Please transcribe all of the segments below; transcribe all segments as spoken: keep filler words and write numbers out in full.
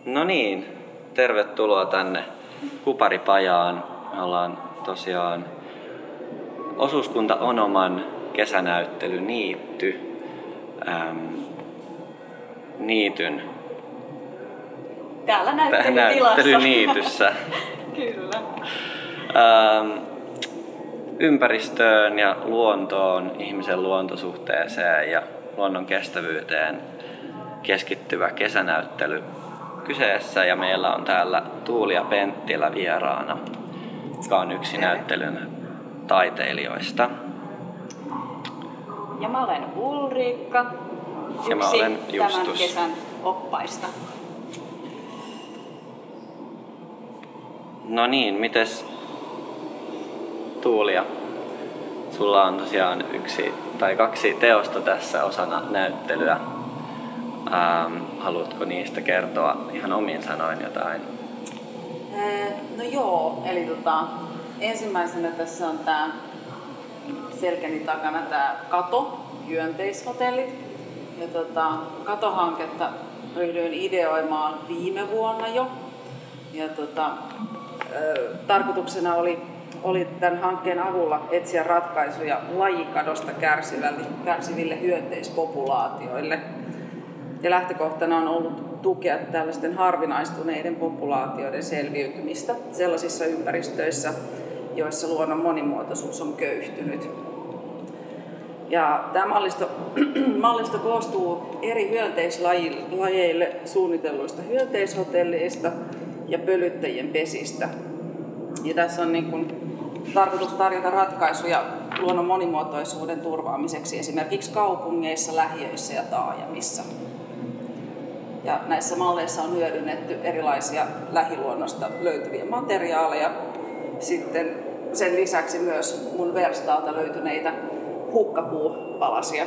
No niin, tervetuloa tänne Kuparipajaan. Me ollaan tosiaan osuuskunta Onoman kesänäyttely Niitty. Ähm, niityn Täällä näyttelytilassa. Näyttelyniityssä. Kyllä. Ähm, ympäristöön ja luontoon, ihmisen luontosuhteeseen ja luonnon kestävyyteen keskittyvä kesänäyttely kyseessä, ja meillä on täällä Tuulia Penttilä vieraana, joka on yksi näyttelyn taiteilijoista. Ja mä olen Ulriikka, ja mä yksi olen tämän Justus. kesän oppaista. No niin, mites Tuulia? Sulla on tosiaan yksi tai kaksi teosta tässä osana näyttelyä. Ähm, haluatko niistä kertoa ihan omin sanoin jotain? No joo, eli tota, ensimmäisenä tässä on tää selkäni takana tää Kato, hyönteishotellit. Ja tota, Kato-hanketta ryhdyin ideoimaan viime vuonna jo. Ja tota, tarkoituksena oli, oli tämän hankkeen avulla etsiä ratkaisuja lajikadosta kärsiville, kärsiville hyönteispopulaatioille. Ja lähtökohtana on ollut tukea tällaisten harvinaistuneiden populaatioiden selviytymistä sellaisissa ympäristöissä, joissa luonnon monimuotoisuus on köyhtynyt. Ja tämä mallisto, mallisto koostuu eri hyönteislajeille suunnitelluista hyönteishotelleista ja pölyttäjien pesistä. Ja tässä on niin kuin tarkoitus tarjota ratkaisuja luonnon monimuotoisuuden turvaamiseksi esimerkiksi kaupungeissa, lähiöissä ja taajamissa. Ja näissä malleissa on hyödynnetty erilaisia lähiluonnosta löytyviä materiaaleja. Sitten sen lisäksi myös mun verstaalta löytyneitä hukkapuupalasia.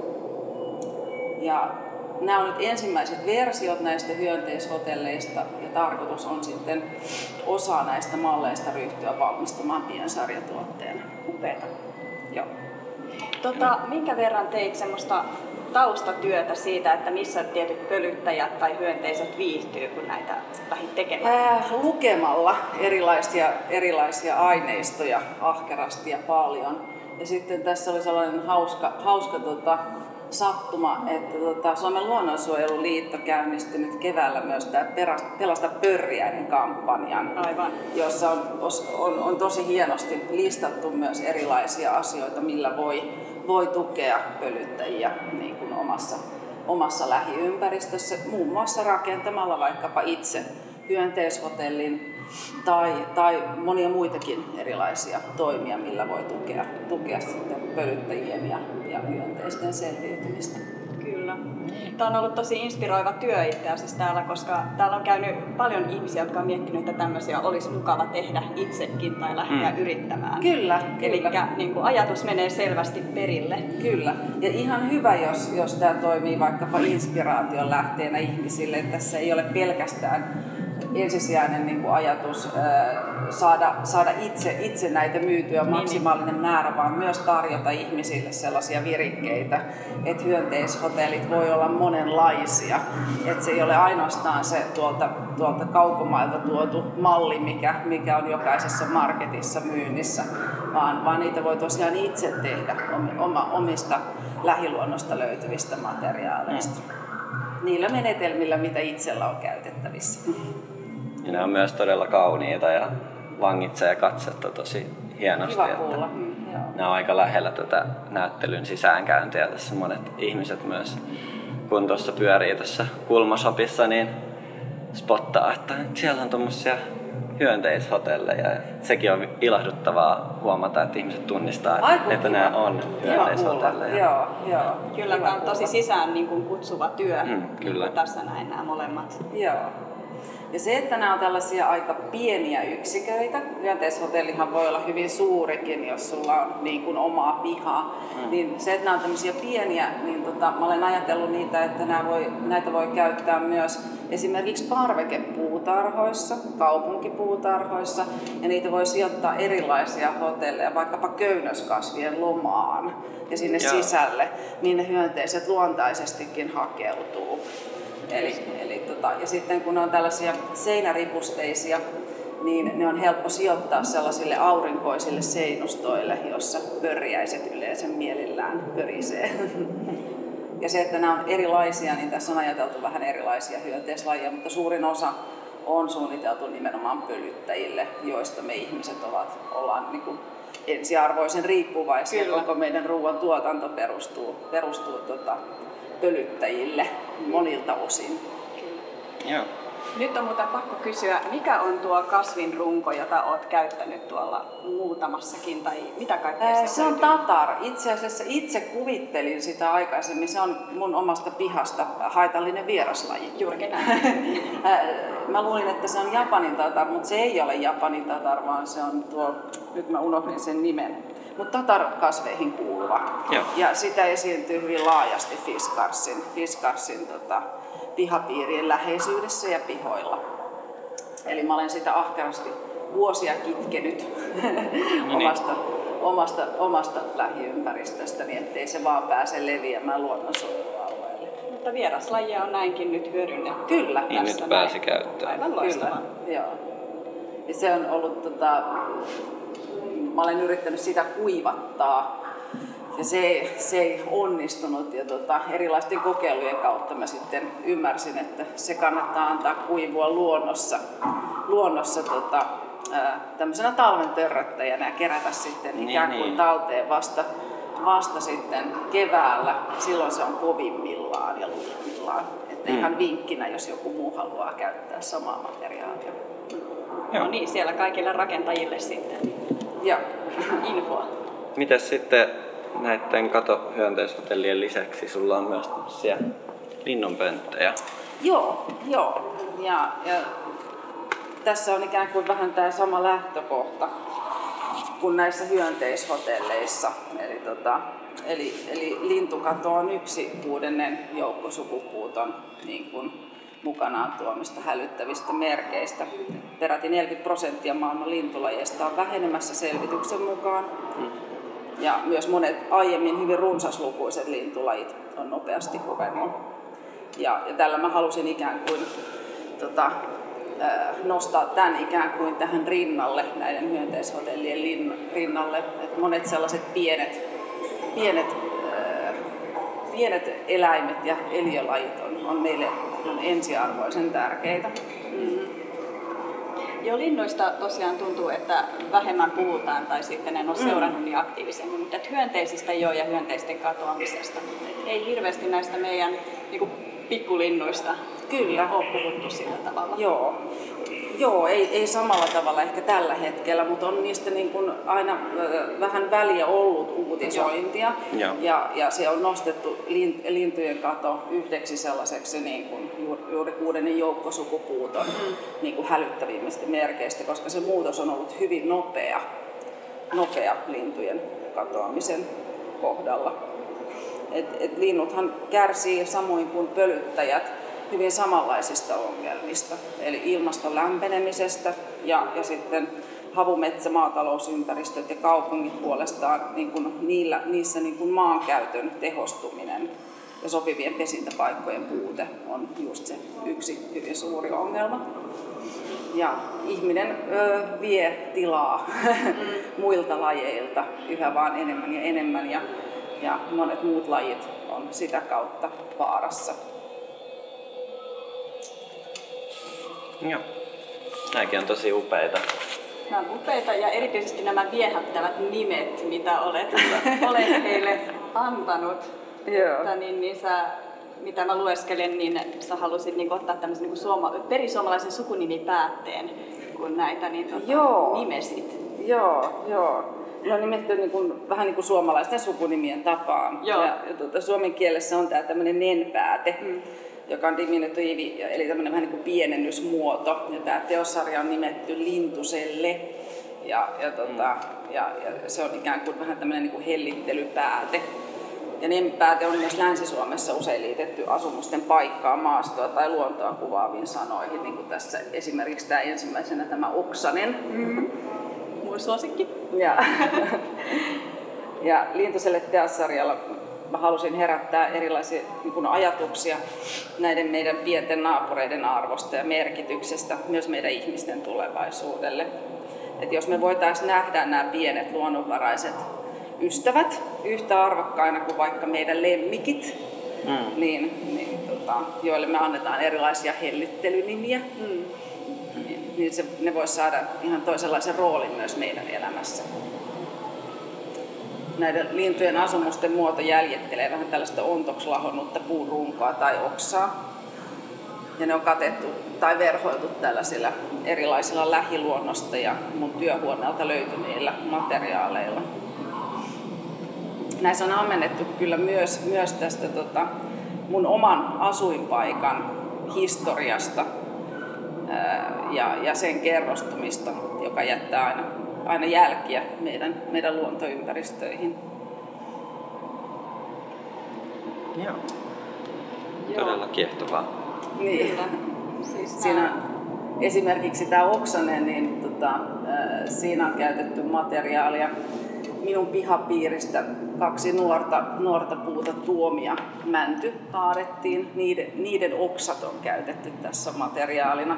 Ja nämä on nyt ensimmäiset versiot näistä hyönteishotelleista, ja tarkoitus on sitten osa näistä malleista ryhtyä valmistamaan piensarjatuotteena. Upeeta. Joo. Tota, minkä verran teit semmoista taustatyötä siitä, että missä tietyt pölyttäjät tai hyönteiset viihtyy, kun näitä lähdit tekemään? Ää, lukemalla erilaisia, erilaisia aineistoja ahkerasti ja paljon. Ja sitten tässä oli sellainen hauska, hauska tota, sattuma, että tota, Suomen luonnonsuojeluliitto käynnisti nyt keväällä myös tämä Pelasta pörriäinen -kampanjan, Aivan. jossa on, on, on tosi hienosti listattu myös erilaisia asioita, millä voi, voi tukea pölyttäjiä niin kuin omassa, omassa lähiympäristössä, muun muassa rakentamalla vaikkapa itse hyönteishotellin tai, tai monia muitakin erilaisia toimia, millä voi tukea, tukea sitten pölyttäjien ja, ja hyönteisten selviytymistä. Kyllä. Tämä on ollut tosi inspiroiva työ itse asiassa täällä, koska täällä on käynyt paljon ihmisiä, jotka on miettinyt, että tämmöisiä olisi mukava tehdä itsekin tai lähteä mm. yrittämään. Kyllä, Eli kyllä. Niin kuin ajatus menee selvästi perille. Kyllä. Ja ihan hyvä, jos, jos tämä toimii vaikkapa inspiraation lähteenä ihmisille. Että tässä ei ole pelkästään ensisijainen niin kuin ajatus ää, saada, saada itse, itse näitä myytyä maksimaalinen määrä, vaan myös tarjota ihmisille sellaisia virikkeitä, että hyönteishotellit voi olla monenlaisia. Että se ei ole ainoastaan se tuolta, tuolta kaukomailta tuotu malli, mikä, mikä on jokaisessa marketissa myynnissä, vaan, vaan niitä voi tosiaan itse tehdä oma, omista lähiluonnosta löytyvistä materiaaleista. Niillä menetelmillä, mitä itsellä on käytettävissä. Ja nämä on myös todella kauniita ja vangitsee katsetta tosi hienosti. Kiva kuulla. Että Mm, nämä on aika lähellä tätä näyttelyn sisäänkäyntiä. Tässä monet ihmiset myös, kun tuossa pyörii tuossa kulmasopissa, niin spottaa, että siellä on tuommoisia hyönteishotelleja. Sekin on ilahduttavaa huomata, että ihmiset tunnistaa, että, Aiku, että kiva. nämä on hyönteishotelleja. Joo, joo. Kyllä, tämä on tosi sisään niin kuin kutsuva työ. Mm, kyllä. Niin tässä näin nämä molemmat. Joo. Ja se, että nämä on tällaisia aika pieniä yksiköitä, hyönteishotellihan voi olla hyvin suurikin, jos sulla on niin kuin omaa pihaa, mm. niin se, että nämä on tämmöisiä pieniä, niin tota, mä olen ajatellut niitä, että nämä voi, näitä voi käyttää myös esimerkiksi parvekepuutarhoissa, kaupunkipuutarhoissa, ja niitä voi sijoittaa erilaisia hotelleja, vaikkapa köynnöskasvien lomaan ja sinne Joo. sisälle, niin ne hyönteiset luontaisestikin hakeutuu. Eli, eli tota, ja sitten kun ne on tällaisia seinäripusteisia, niin ne on helppo sijoittaa sellaisille aurinkoisille seinustoille, jossa pörjäiset yleensä mielellään pörisee. Ja se, että nämä on erilaisia, niin tässä on ajateltu vähän erilaisia hyönteislajeja, mutta suurin osa on suunniteltu nimenomaan pölyttäjille, joista me ihmiset ovat, ollaan niin kuin ensiarvoisen riippuvaisia. Kyllä. Koko meidän ruoan tuotanto perustuu, perustuu tota, pölyttäjille monilta osin. Joo. Nyt on muuten pakko kysyä, mikä on tuo kasvinrunko, jota olet käyttänyt tuolla muutamassakin, tai mitä kaikkea Ää, se, se on tatar. Itse asiassa itse kuvittelin sitä aikaisemmin. Se on mun omasta pihasta haitallinen vieraslaji. Juurikin näin. Mä luulin, että se on Japanin tatar, mutta se ei ole Japanin tatar, vaan se on tuo, nyt mä unohdin sen nimen, mutta tatar-kasveihin kuuluva. Joo. Ja sitä esiintyy hyvin laajasti Fiskarsin, Fiskarsin tota, pihapiirien läheisyydessä ja pihoilla. Eli mä olen sitä ahkerasti vuosia kitkenyt no niin. omasta, omasta, omasta lähiympäristöstäni, ettei se vaan pääse leviämään luonnonsuojelualueelle. Mutta vieraslajia on näinkin nyt hyödynnetty. Kyllä. Niin nyt pääsi käyttöön. Aivan loistavaa. Kyllä, joo. Ja se on ollut, tota, mä olen yrittänyt sitä kuivattaa. Ja se ei, se ei onnistunut ja tota, erilaisten kokeilujen kautta mä sitten ymmärsin, että se kannattaa antaa kuivua luonnossa, luonnossa tota, ää, tämmöisenä talven törröttäjänä ja kerätä sitten niin, ikään kuin niin. talteen vasta, vasta sitten keväällä. Silloin se on kovimmillaan ja lujimmillaan. Että mm. ihan vinkkinä, jos joku muu haluaa käyttää samaa materiaalia. No niin, siellä kaikille rakentajille sitten Ja. infoa. Mitäs sitten näiden katohyönteishotellien lisäksi sulla on myös tämmöisiä linnunpönttöjä? Joo, joo. Ja, ja tässä on ikään kuin vähän tämä sama lähtökohta kuin näissä hyönteishotelleissa. Eli, tota, eli, eli lintukato on yksi kuudennen joukkosukupuuton niin kuin mukanaan tuomista hälyttävistä merkeistä. Peräti neljäkymmentä prosenttia maailman lintulajeista on vähenemässä selvityksen mukaan. Hmm. Ja myös monet aiemmin hyvin runsaslukuiset lintulajit on nopeasti huvennut. Ja, ja tällä mä halusin ikään kuin tota, nostaa tämän ikään kuin tähän rinnalle, näiden hyönteishotellien lin, rinnalle. Et monet sellaiset pienet, pienet, äh, pienet eläimet ja eliölajit on, on meille on ensiarvoisen tärkeitä. Mm. Jo linnuista tosiaan tuntuu, että vähemmän puhutaan tai sitten en ole seurannut niin aktiivisemmin, mutta hyönteisistä jo ja hyönteisten katoamisesta. Et ei hirveästi näistä meidän niin kuin pikkulinnuista Kyllä. ole puhuttu sillä tavalla. Joo, Joo ei, ei samalla tavalla ehkä tällä hetkellä, mutta on niistä niin kuin aina äh, vähän väliä ollut uutisointia. Joo. Ja, ja se on nostettu lint, lintujen kato yhdeksi sellaiseksi niin kuin juuri kuudennen joukkosukupuuton mm. niin kuin hälyttävimmistä merkeistä, koska se muutos on ollut hyvin nopea, nopea lintujen katoamisen kohdalla. Et, et linnuthan kärsii samoin kuin pölyttäjät hyvin samanlaisista ongelmista, eli ilmaston lämpenemisestä ja, ja sitten havumetsä, maatalousympäristöt ja kaupungit puolestaan niin kuin niillä, niissä niin kuin maankäytön tehostuminen ja sopivien pesintäpaikkojen puute on just se yksi hyvin suuri ongelma. Ja ihminen ö, vie tilaa muilta lajeilta yhä vaan enemmän ja enemmän ja, ja monet muut lajit on sitä kautta vaarassa. Joo. Nämäkin on tosi upeita. Nämä on upeita ja erityisesti nämä viehättävät nimet, mitä olet, olet heille antanut. Joo. Niin, niin sä, mitä mä lueskelin, niin sä halusit niin ottaa tämmöisen niin suoma, perisuomalaisen sukunimipäätteen, kun näitä niin, tota, joo. nimesit. Joo, joo. Ne on nimetty niin kuin, vähän niin kuin suomalaisten sukunimien tapaan. Joo. Ja, ja tuota, suomen kielessä on tämä tämmöinen nen-pääte, mm. joka on diminutiivi, eli tämmöinen vähän niin kuin pienennysmuoto. Ja tämä teossarja on nimetty Lintuselle. Ja, ja, tota, mm. ja, ja se on ikään kuin vähän tämmöinen niin kuin hellittelypääte. Ja nen-pääte on myös Länsi-Suomessa usein liitetty asumusten paikkaan, maastoa tai luontoa kuvaaviin sanoihin. Niin kuin tässä esimerkiksi tämä ensimmäisenä tämä oksanen. Mm. Mun suosikki. Ja, ja Lintuselle teossarjalla mä halusin herättää erilaisia niin kuin ajatuksia näiden meidän pienten naapureiden arvosta ja merkityksestä myös meidän ihmisten tulevaisuudelle. Et jos me voitaisiin nähdä nämä pienet luonnonvaraiset ystävät yhtä arvokkaina kuin vaikka meidän lemmikit, mm. niin, niin, tota, joille me annetaan erilaisia hellyttelynimiä, mm. niin, niin se, ne voisi saada ihan toisenlaisen roolin myös meidän elämässä. Näiden lintujen asumusten muoto jäljittelee vähän tällaista ontoksi lahonnutta puurunkoa tai oksaa. Ja ne on katettu tai verhoiltu tällaisilla erilaisilla lähiluonnosta ja mun työhuoneelta löytyneillä materiaaleilla. Näissä on ammennettu kyllä myös, myös tästä tota, mun oman asuinpaikan historiasta ää, ja, ja sen kerrostumista, joka jättää aina, aina jälkiä meidän, meidän luontoympäristöihin. Joo. Todella kiehtovaa. Niin. Siis siinä esimerkiksi tämä oksanen, niin tota, siinä on käytetty materiaalia minun pihapiiristä. Kaksi nuorta, nuorta puuta tuomia mänty kaadettiin. Niiden, niiden oksat on käytetty tässä materiaalina.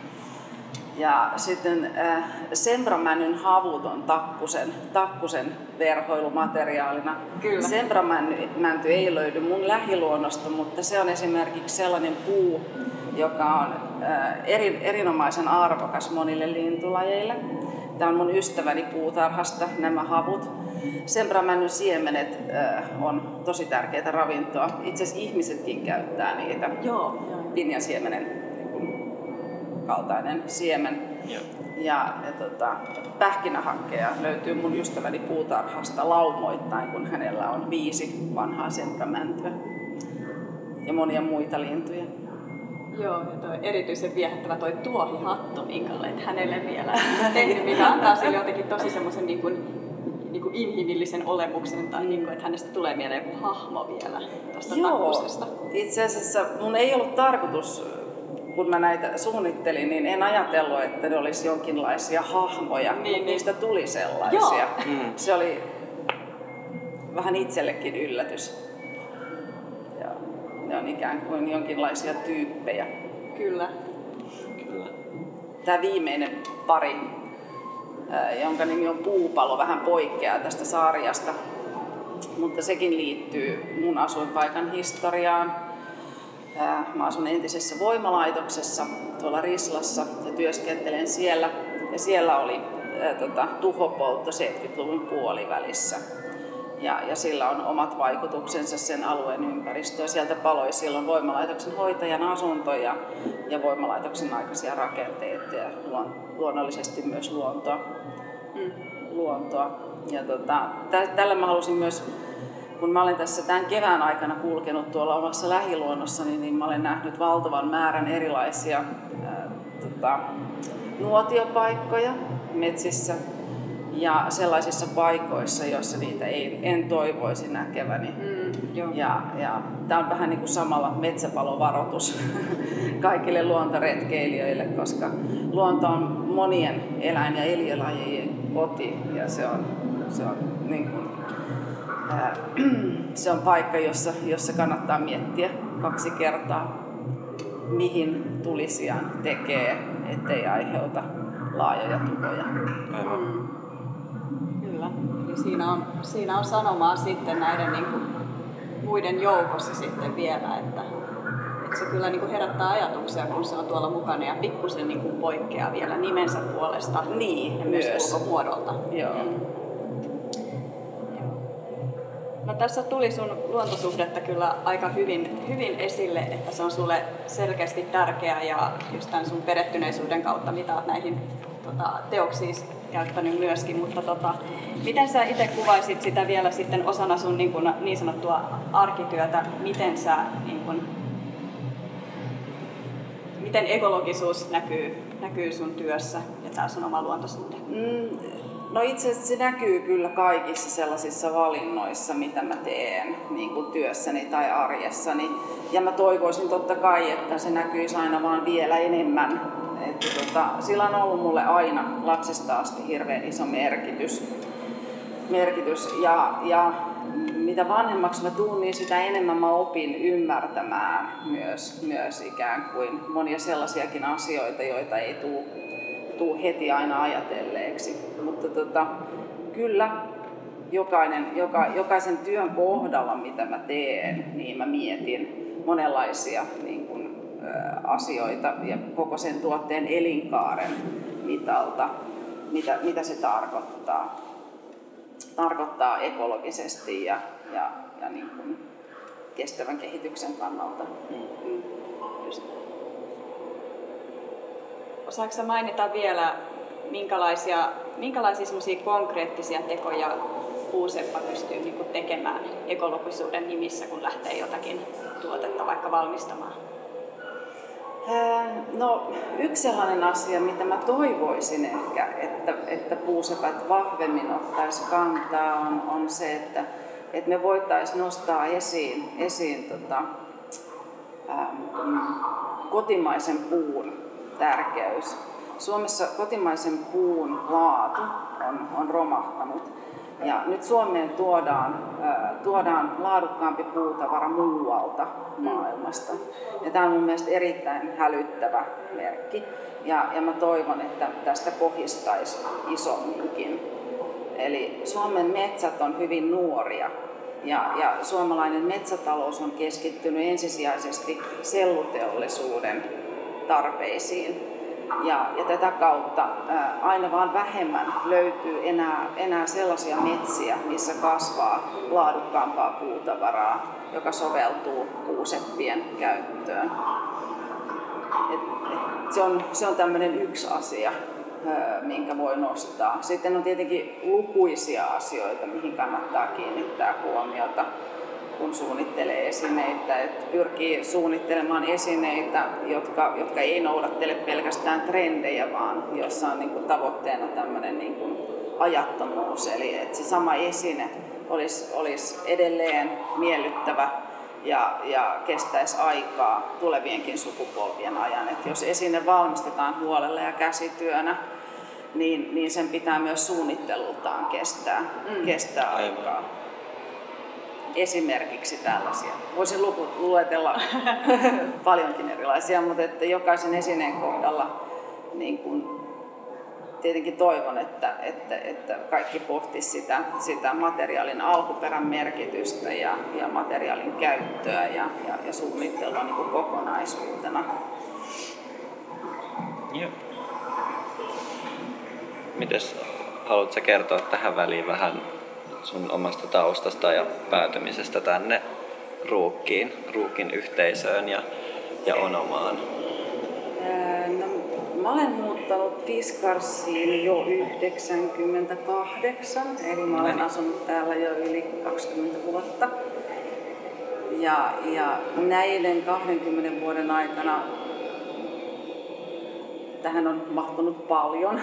Ja sitten äh, sembramännyn havut on takkusen, takkusen verhoilumateriaalina. Kyllä. Sembramänty ei löydy mun lähiluonnosta, mutta se on esimerkiksi sellainen puu, joka on äh, eri, erinomaisen arvokas monille lintulajeille. Tämä on mun ystäväni puutarhasta, nämä havut. Sembramännyn siemenet äh, on tosi tärkeää ravintoa. Itse asiassa ihmisetkin käyttää niitä. Joo. Pinjansiemenen kaltainen siemen. Joo. Ja, ja tota, pähkinähakkea löytyy mun ystäväni puutarhasta laumoittain, kun hänellä on viisi vanhaa sembramäntyä ja monia muita lintuja. Joo, ja toi erityisen viehättävä toi tuohihattu, minkä olet hänelle vielä tehnyt, mikä antaa sille jotenkin tosi semmoisen niin kuin, niin kuin inhimillisen olemuksen, tai niin kuin, että hänestä tulee mieleen joku hahmo vielä tuosta takkusesta. Itse asiassa mun ei ollut tarkoitus, kun mä näitä suunnittelin, niin en ajatellut, että ne olisi jonkinlaisia hahmoja, niin, niin. Niistä tuli sellaisia. Mm. Se oli vähän itsellekin yllätys. Ja ne on ikään kuin jonkinlaisia tyyppejä. Kyllä. Kyllä. Tämä viimeinen pari, jonka nimi on Puupalo, vähän poikkeaa tästä sarjasta, mutta sekin liittyy mun asuinpaikan historiaan. Mä asun entisessä voimalaitoksessa tuolla Rislassa ja työskentelen siellä. Ja siellä oli ää, tota, tuhopoltto seitsemänkymmentäluvun puolivälissä. Ja, ja sillä on omat vaikutuksensa sen alueen ympäristöön. Sieltä paloi silloin voimalaitoksen hoitajan asunto ja, ja voimalaitoksen aikaisia rakenteita ja luon, luonnollisesti myös luontoa. Mm. luontoa. Ja tota, tä, tällä mä halusin myös, kun mä olen tässä tämän kevään aikana kulkenut tuolla omassa lähiluonnossani, niin mä olen nähnyt valtavan määrän erilaisia ää, tota, nuotiopaikkoja metsissä ja sellaisissa paikoissa, joissa niitä ei, en toivoisi näkeväni. Mm, ja, ja tämä on vähän niin kuin samalla metsäpalovaroitus kaikille luontoretkeilijöille, koska luonto on monien eläin- ja eliölajien koti ja se on, se on niin kuin, se on paikka, jossa, jossa kannattaa miettiä kaksi kertaa, mihin tulisijaan tekee, ettei aiheuta laajoja tuhoja. Mm. Kyllä. Eli siinä on, siinä on sanomaa sitten näiden niin kuin, muiden joukossa sitten vielä, että, että se kyllä niin kuin herättää ajatuksia, kun se on tuolla mukana ja pikkusen niin kuin poikkeaa vielä nimensä puolesta niin, ja myös, myös ulkomuodolta. Joo. Mm. No, tässä tuli sun luontosuhdetta kyllä aika hyvin, hyvin esille, että se on sulle selkeästi tärkeä ja just tämän sun perehtyneisyyden kautta, mitä olet näihin tota, teoksiin käyttänyt myöskin. Mutta tota, miten sä itse kuvaisit sitä vielä sitten osana sun niin, kun, niin sanottua arkityötä, miten sä, niin kun, miten ekologisuus näkyy, näkyy sun työssä ja tää sun oma luontosuhde? Mm. No itse asiassa se näkyy kyllä kaikissa sellaisissa valinnoissa, mitä mä teen niin kuin työssäni tai arjessani. Ja mä toivoisin totta kai, että se näkyisi aina vaan vielä enemmän. Että tota, sillä on ollut mulle aina lapsesta asti hirveän iso merkitys. merkitys. Ja, ja mitä vanhemmaksi mä tuun, niin sitä enemmän mä opin ymmärtämään myös, myös ikään kuin monia sellaisiakin asioita, joita ei tuu, tuu heti aina ajatelleeksi. Mutta tota, kyllä jokainen, joka, jokaisen työn kohdalla, mitä mä teen, niin mä mietin monenlaisia niin kuin, ä, asioita ja koko sen tuotteen elinkaaren mitalta, mitä, mitä se tarkoittaa. tarkoittaa ekologisesti ja, ja, ja niin kuin kestävän kehityksen kannalta. Mm. Just. Osaatko sä mainita vielä, minkälaisia, minkälaisia konkreettisia tekoja puuseppä pystyy niin kuin tekemään ekologisuuden nimissä, kun lähtee jotakin tuotetta vaikka valmistamaan? No, yksi sellainen asia, mitä mä toivoisin ehkä, että, että puusepät vahvemmin ottaisi kantaa, on, on se, että, että me voitaisiin nostaa esiin, esiin tota, ähm, kotimaisen puun tärkeys. Suomessa kotimaisen puun laatu on, on romahtanut. Ja nyt Suomeen tuodaan, äh, tuodaan laadukkaampi puutavara muualta maailmasta. Ja tämä on mun mielestä erittäin hälyttävä merkki. Ja, ja mä toivon, että tästä kohistaisi isomminkin. Eli Suomen metsät on hyvin nuoria. Ja, ja suomalainen metsätalous on keskittynyt ensisijaisesti selluteollisuuden tarpeisiin. Ja, ja tätä kautta ää, aina vaan vähemmän löytyy enää, enää sellaisia metsiä, missä kasvaa laadukkaampaa puutavaraa, joka soveltuu puuseppien käyttöön. Et, et se on, se on tämmöinen yksi asia, ää, minkä voi nostaa. Sitten on tietenkin lukuisia asioita, mihin kannattaa kiinnittää huomiota, kun suunnittelee esineitä, että pyrkii suunnittelemaan esineitä, jotka, jotka ei noudattele pelkästään trendejä, vaan jossa on niin kuin tavoitteena tämmöinen niin kuin ajattomuus. Eli että se sama esine olisi, olisi edelleen miellyttävä ja, ja kestäisi aikaa tulevienkin sukupolvien ajan. Että jos esine valmistetaan huolella ja käsityönä, niin, niin sen pitää myös suunnittelultaan kestää, mm. kestää aikaa. Esimerkiksi tällaisia. Voisin luetella paljonkin erilaisia, mutta että jokaisen esineen kohdalla niin kun tietenkin toivon, että, että, että kaikki pohtisivat sitä, sitä materiaalin alkuperän merkitystä ja, ja materiaalin käyttöä ja, ja, ja suunnittelua niin kuin kokonaisuutena. Joo. Mites haluatko kertoa tähän väliin vähän sun omasta taustasta ja päätymisestä tänne Ruukkiin, Ruukin yhteisöön ja, ja Onomaan? No, mä olen muuttanut Fiskarsiin jo yhdeksänkymmentäkahdeksan, eli mä olen asunut täällä jo yli kaksikymmentä vuotta. Ja, ja näiden kahdenkymmenen vuoden aikana tähän on mahtunut paljon.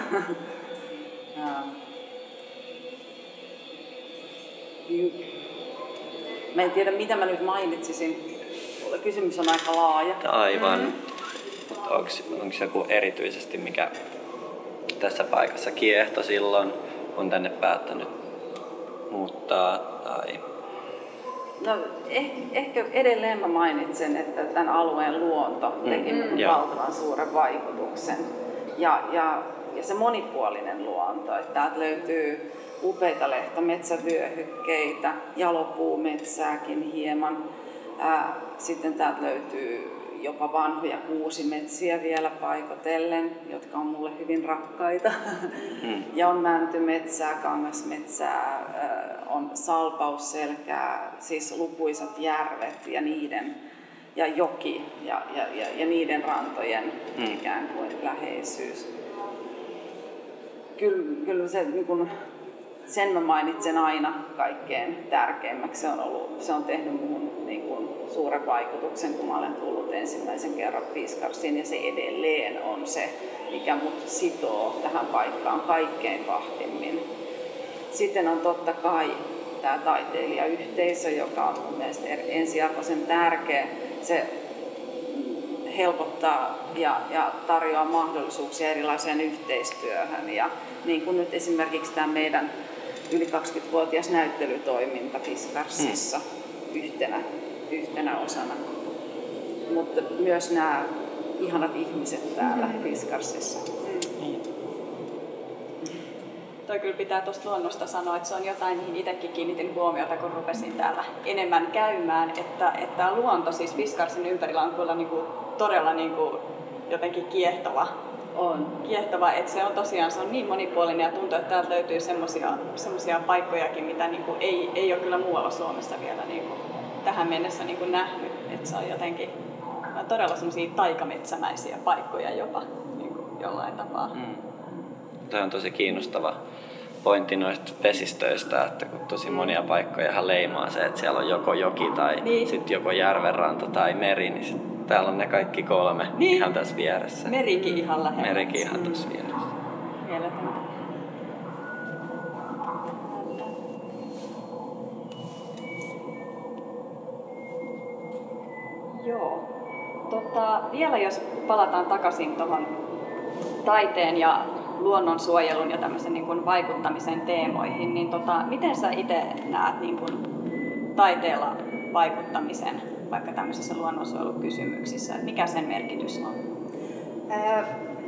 Mä en tiedä, mitä mä nyt mainitsisin. Kysymys on aika laaja. Aivan. Mm-hmm. Onko joku erityisesti, mikä tässä paikassa kiehto silloin, kun tänne päättänyt muuttaa? Tai... No, ehkä, ehkä edelleen mä mainitsen, että tämän alueen luonto teki mm-hmm. valtavan suuren vaikutuksen. Ja, ja, ja se monipuolinen luonto, että täältä löytyy upeita lehtometsävyöhykkeitä, jalopuumetsääkin hieman. Ää, sitten täältä löytyy jopa vanhoja kuusimetsiä vielä paikotellen, jotka on mulle hyvin rakkaita. Mm. Ja on mäntymetsää, kangasmetsää, ää, on salpausselkää, siis lukuisat järvet ja niiden ja joki ja, ja, ja, ja niiden rantojen mm. ikään kuin läheisyys. Kyllä, kyllä se niin kun, sen mä mainitsen aina kaikkein tärkeimmäksi. Se on, ollut, se on tehnyt muun niin kuin, suuren vaikutuksen, kun mä olen tullut ensimmäisen kerran Fiskarsiin. Ja se edelleen on se, mikä mut sitoo tähän paikkaan kaikkein vahvimmin. Sitten on totta kai tämä taiteilijayhteisö, joka on mun mielestä ensiarvoisen tärkeä. Se helpottaa ja, ja tarjoaa mahdollisuuksia erilaiseen yhteistyöhön. Ja niin kuin nyt esimerkiksi tämä meidän yli kaksikymmentävuotias näyttelytoiminta Fiskarsissa mm. yhtenä, yhtenä osana. Mutta myös nämä ihanat ihmiset täällä mm. Fiskarsissa. Mm. Toi kyllä pitää tuosta luonnosta sanoa, että se on jotain, mihin itsekin kiinnitin huomiota, kun rupesin täällä enemmän käymään, että, että luonto siis Fiskarsin ympärillä on kyllä niinku, todella niinku, jotenkin kiehtova. On. Kiehtova, että se on tosiaan se on niin monipuolinen ja tuntuu, että täältä löytyy semmoisia paikkojakin, mitä niinku, ei, ei ole kyllä muualla Suomessa vielä niinku, tähän mennessä niinku, nähnyt. Että se on jotenkin on todella semmoisia taikametsämäisiä paikkoja jopa niinku, jollain tapaa. Mm. Tämä on tosi kiinnostava pointti noista vesistöistä, että kun tosi monia paikkoja leimaa se, että siellä on joko joki tai niin. sitten joko järvenranta tai meri, niin sit täällä on ne kaikki kolme niin. ihan tässä vieressä. Merikin ihan lähellä. Merikin ihan tässä vieressä. Mieletöntä. Joo. Tota, vielä jos palataan takaisin tuohon taiteen ja luonnonsuojelun ja tämmöisen niin kuin vaikuttamisen teemoihin, niin tota, miten sä itse näet niin kuin taiteella vaikuttamisen vaikka tämmöisissä luonnonsuojelukysymyksissä? Mikä sen merkitys on? Äh,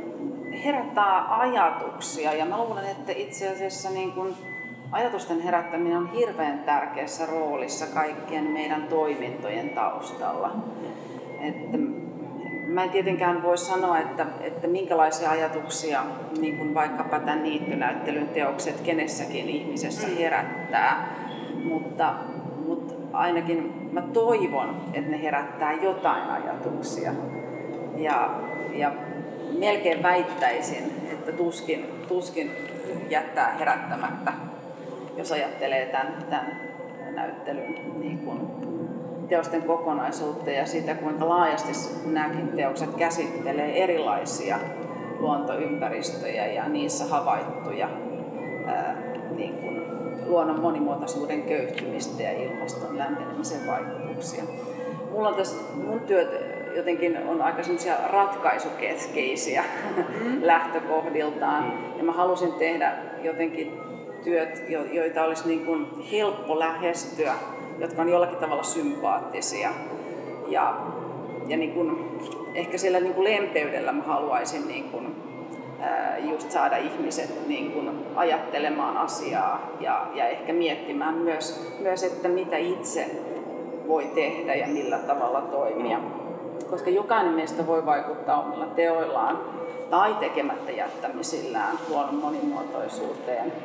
herättää ajatuksia ja mä luulen, että itse asiassa niin kuin ajatusten herättäminen on hirveän tärkeässä roolissa kaikkien meidän toimintojen taustalla. Että mä en tietenkään voi sanoa, että, että minkälaisia ajatuksia niin kuin vaikkapa tämän niittynäyttelyn teokset kenessäkin ihmisessä herättää, mutta, mutta ainakin mä toivon, että ne herättää jotain ajatuksia. Ja, ja melkein väittäisin, että tuskin, tuskin jättää herättämättä, jos ajattelee tämän, tämän näyttelyn niin kuin teosten kokonaisuutta ja sitä, kuinka laajasti nämäkin teokset käsittelee erilaisia luontoympäristöjä ja niissä havaittuja ää, niin kuin luonnon monimuotoisuuden köyhtymistä ja ilmaston lämpenemisen vaikutuksia. Mulla on tässä, mun työt jotenkin on aika semmoisia ratkaisukeskeisiä mm. lähtökohdiltaan ja mä halusin tehdä jotenkin työt, joita olisi niin kuin helppo lähestyä, jotka on jollakin tavalla sympaattisia. Ja, ja niin kuin, ehkä siellä niin kuin lempeydellä mä haluaisin niin kuin, ää, just saada ihmiset niin kuin ajattelemaan asiaa ja, ja ehkä miettimään myös, myös, että mitä itse voi tehdä ja millä tavalla toimia. Koska jokainen meistä voi vaikuttaa omilla teoillaan tai tekemättä jättämisillään luonnon monimuotoisuuteen.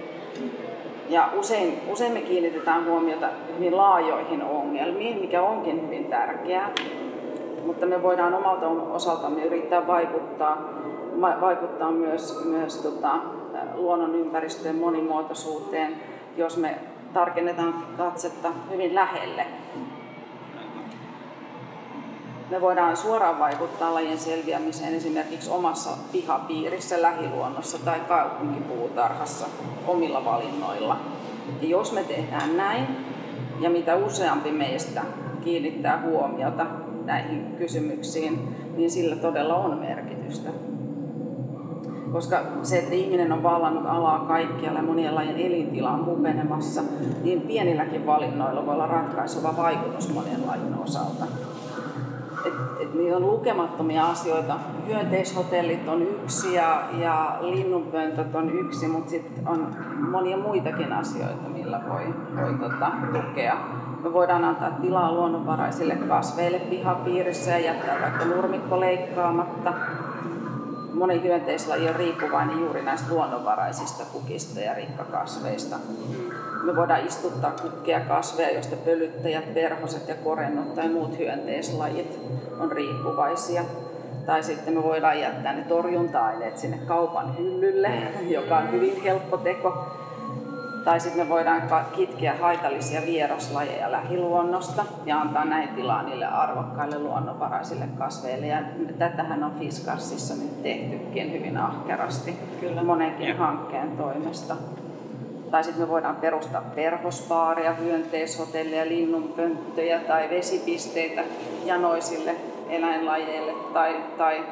Ja usein, usein me kiinnitetään huomiota hyvin laajoihin ongelmiin, mikä onkin hyvin tärkeää, mutta me voidaan omalta osaltamme yrittää vaikuttaa, vaikuttaa myös, myös tota, luonnon ympäristöjen monimuotoisuuteen, jos me tarkennetaan katsetta hyvin lähelle. Me voidaan suoraan vaikuttaa lajien selviämiseen esimerkiksi omassa pihapiirissä, lähiluonnossa tai kaupunkipuutarhassa omilla valinnoilla. Ja jos me tehdään näin, ja mitä useampi meistä kiinnittää huomiota näihin kysymyksiin, niin sillä todella on merkitystä. Koska se, että ihminen on vallannut alaa kaikkialla ja monien lajien elintila on hupenemassa, niin pienilläkin valinnoilla voi olla ratkaiseva vaikutus monien lajien osalta. Et, et niitä on lukemattomia asioita. Hyönteishotellit on yksi ja, ja linnunpöntöt on yksi, mutta sitten on monia muitakin asioita, millä voi, voi tota, tukea. Me voidaan antaa tilaa luonnonvaraisille kasveille pihapiirissä ja jättää vaikka nurmikko leikkaamatta. Moni hyönteislaji on riippuvainen juuri näistä luonnonvaraisista kukista ja rikkakasveista. Me voidaan istuttaa kukkia kasveja, joista pölyttäjät, perhoset ja korennot tai muut hyönteislajit on riippuvaisia. Tai sitten me voidaan jättää ne torjunta-aineet sinne kaupan hyllylle, joka on hyvin helppo teko. Tai sitten me voidaan kitkeä haitallisia vieraslajeja lähiluonnosta ja antaa näin tilaa niille arvokkaille luonnonvaraisille kasveille. Ja tätähän on Fiskarsissa nyt tehtykin hyvin ahkerasti Kyllä. monenkin hankkeen toimesta. Tai sitten me voidaan perustaa perhospaaria, hyönteishotelleja, linnunpönttöjä tai vesipisteitä janoisille eläinlajeille tai, tai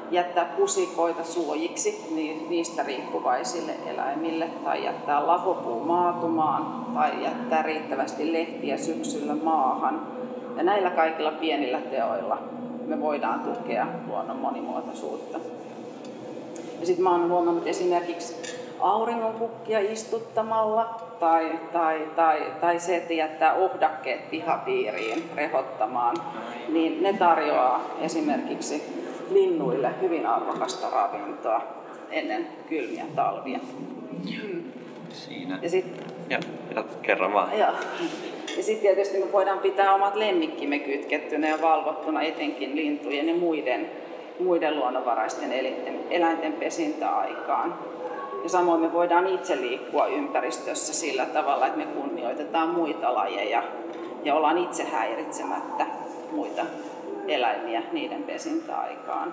jättää pusikoita suojiksi niin niistä riippuvaisille eläimille tai jättää lahopuu maatumaan tai jättää riittävästi lehtiä syksyllä maahan. Ja näillä kaikilla pienillä teoilla me voidaan tukea luonnon monimuotoisuutta. Ja sitten mä oon huomannut esimerkiksi auringonkukkia istuttamalla tai, tai, tai, tai se, että jättää ohdakkeet pihapiiriin rehottamaan, niin ne tarjoaa esimerkiksi linnuille hyvin arvokasta ravintoa ennen kylmiä talvia. Siinä. Ja sitten ja, ja kerro vaan. ja, ja sit tietysti me voidaan pitää omat lemmikkimme kytkettynä ja valvottuna etenkin lintujen ja muiden, muiden luonnonvaraisten eläinten, eläinten pesintäaikaan. Ja samoin me voidaan itse liikkua ympäristössä sillä tavalla, että me kunnioitetaan muita lajeja ja ollaan itse häiritsemättä muita eläimiä niiden pesintäaikaan.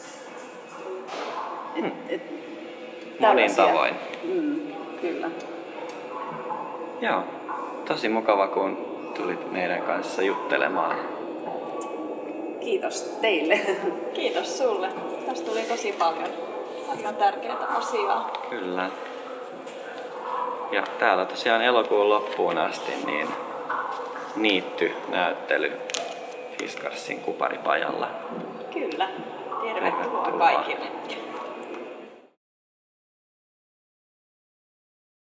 Et, et, Monin tavoin. Mm, kyllä. Joo, tosi mukava kun tulit meidän kanssa juttelemaan. Kiitos teille. Kiitos sulle. Tästä tuli tosi paljon, paljon tärkeää asiaa. Kyllä. Ja täällä tosiaan elokuun loppuun asti niin niittynäyttely Fiskarsin kuparipajalla. Kyllä. Tervetuloa Tervetuloa kaikille.